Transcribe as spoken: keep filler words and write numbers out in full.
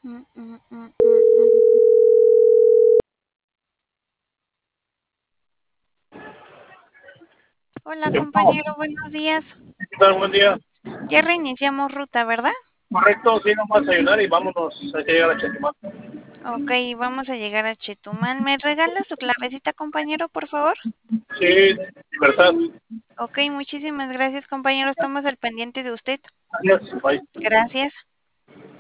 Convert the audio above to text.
Mm, mm, mm, mm, mm. Hola, compañero, buenos días. ¿Qué tal? Buen día. Ya reiniciamos ruta, ¿verdad? Correcto, sí, nomás a ayudar y vámonos. Hay que llegar a Chetumal. Ok, vamos a llegar a Chetumal. ¿Me regala su clavecita, compañero, por favor? Sí, libertad. Ok, muchísimas gracias, compañero. Estamos al pendiente de usted. Adiós. Bye. Gracias.